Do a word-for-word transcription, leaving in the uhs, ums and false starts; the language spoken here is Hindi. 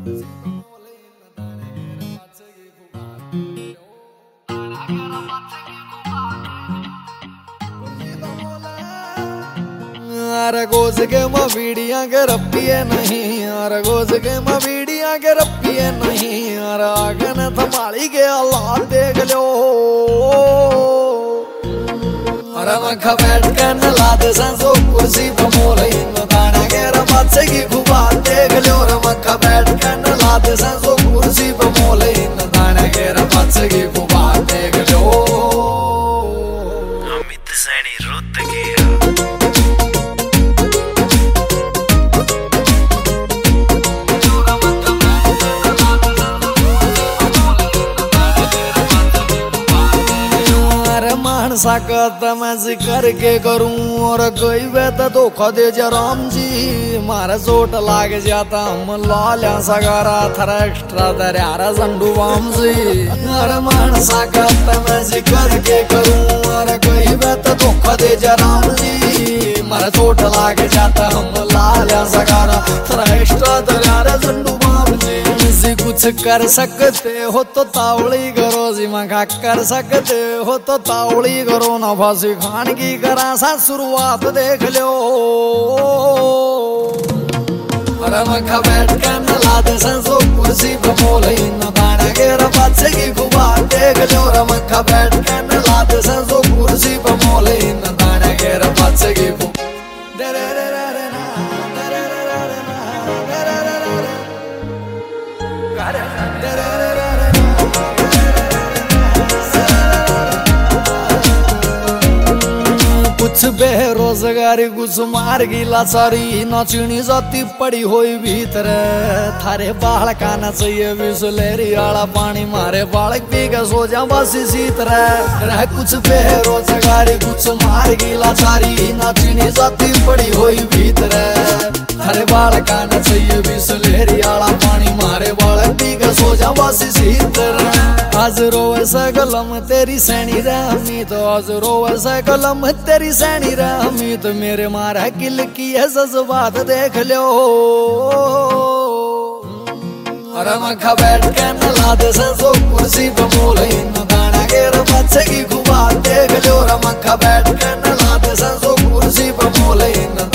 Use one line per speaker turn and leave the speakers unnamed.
अरे गोज के मवीडिया के रपिए नहीं, अरे गोज के मवीडिया के रपिए नहीं, अरे आगे न थमाली के अल्लाह देख लो। अरे मखा बैठ के न लादे संसो कुर्सी पे मोले न दाना के रबाचे की खुबा देख लो। रे मखा बैठ के न लादे संसो कुर्सी पे मोले न दाना के रबाचे की खुबा देख लो।
अमित सैनी रोत के
सकत मैं जिक्र के करूं और कोई वे तो धोखा दे जा राम जी। मारे चोट लाग जाता हम लाल्या सगारा थरा एक्स्ट्रा दरियारा झंडू वाम जी। अरे मान सकत मैं जिक्र के करूं और कोई वे तो धोखा दे जा राम जी। मारे चोट लाग जाता हम लाल्या सगारा थरा एक्स्ट्रा दरियारा झंडू वाम जी। कुछ कर सकते हो तो तावड़ी करो जी, मखा कर सकते हो तो तावड़ी करो ना फांसी खान की करा सा शुरुआत देख लो। अरे मखा बैठ के न लादे संसो कुर्सी पे मोले न दाना के रबाचे की खुबा देख लो। रे मखा बैठ के न लादे संसो कुर्सी पे मोले न दाना के रबाचे की खुबा कुछ बेरोजगारी कुछ मार गिला सारी नचनी जाती पड़ी हुई भीतर। थारे बाल खाना चाहिए बिसलेरी आला पानी मारे बालक पी के सो जा बस इसी तरह। कुछ बेरोजगारी कुछ मार गिला सारी नचनी जाती पड़ी हुई भीतर। थारे बाल खाना चाहिए बिसलेरी आला पानी मारे बालक पी के सो जा बस इसी तरह। आज रोवे सकलम तेरी सैनी रहमी तो आज रोवे सकलम तेरी सैनी रहमी तो मेरे मारा किल की है जज्बात देख लो। अरे मखा बैठ के न लादे संसो कुर्सी पे मोले न दाना के रबाचे की खुबा देख लो। रे मखा बैठ के न लादे संसो कुर्सी पे मोले न